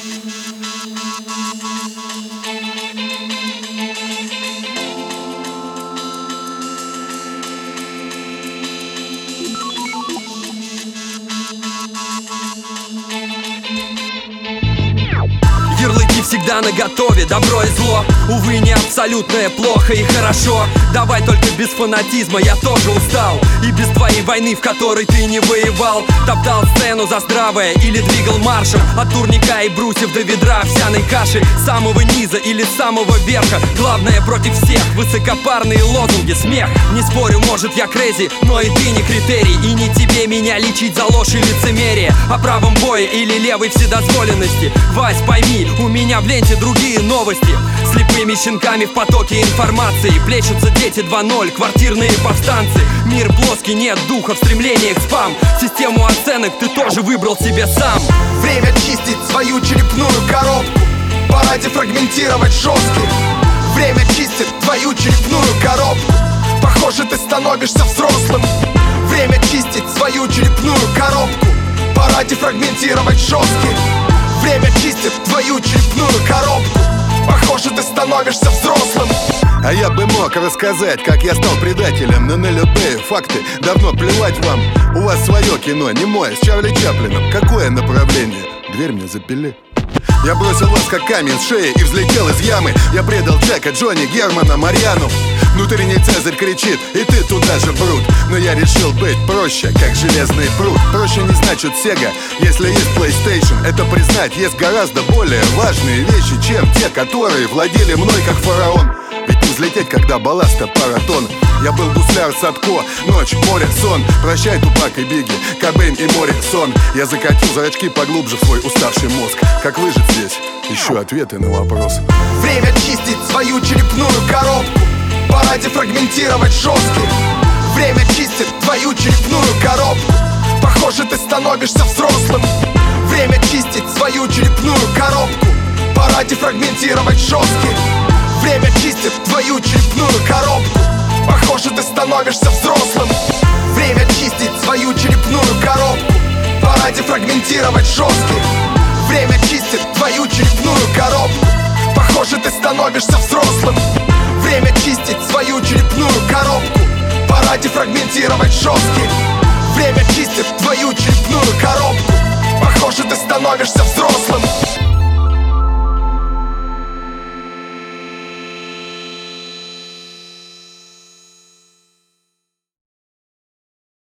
Ярлыки всегда наготове, добро и зло. Увы, не абсолютное плохо и хорошо. Давай только без фанатизма, я тоже устал. И без твоей войны, в которой ты не воевал. Топтал сцену за здравое или двигал маршем. От турника и брусьев до ведра овсяной каши. С самого низа или с самого верха. Главное против всех, высокопарные лозунги, смех. Не спорю, может я крэзи, но и ты не критерий. И не тебе меня лечить за ложь и лицемерие. О правом бое или левой вседозволенности. Вась, пойми, у меня в ленте другие новости. Слепыми щенками в потоке информации плещутся дети 2.0, квартирные повстанцы. Мир плоский, нет духа в стремлении к спам. Систему оценок ты тоже выбрал себе сам. Время чистить свою черепную коробку. Пора дефрагментировать жестко. Время чистит твою черепную коробку. Похоже, ты становишься взрослым. Время чистить свою черепную коробку. Пора дефрагментировать жестко. Время чистит твою черепную коробку. Похоже, ты становишься взрослым. А я бы мог рассказать, как я стал предателем, но на любые факты давно плевать вам. У вас свое кино, не мое, с Чарли Чаплином. Какое направление? Дверь мне запили. Я бросил вас как камень с шеи и взлетел из ямы. Я предал Джека, Джонни, Германа, Марьяну. Внутренний Цезарь кричит, и ты туда же, брут. Но я решил быть проще, как железный пруд. Проще не значит Sega, если есть PlayStation. Это признать, есть гораздо более важные вещи, чем те, которые владели мной как фараон. Ведь не взлететь, когда балласта пара тонн. Я был гусляр Садко, ночь, море, сон. Прощай, Тупак и Бигги, Кобейн и море, сон. Я закатил зрачки поглубже в свой уставший мозг. Как выжить здесь? Ищу ответы на вопросы. Время чистить свою черепную коробку. Пора дефрагментировать жестко. Время чистит твою черепную коробку. Похоже, ты становишься взрослым. Время чистить свою черепную коробку. Пора дефрагментировать жестко. Время чистит твою черепную коробку. Похоже, ты становишься взрослым. Время чистить свою черепную коробку. Пора дефрагментировать жестко. Время чистит твою черепную коробку. Похоже, ты становишься взрослым. Время чистить свою черепную коробку. Пора дефрагментировать жестко. Время чистит твою черепную коробку. Похоже, ты становишься взрослым.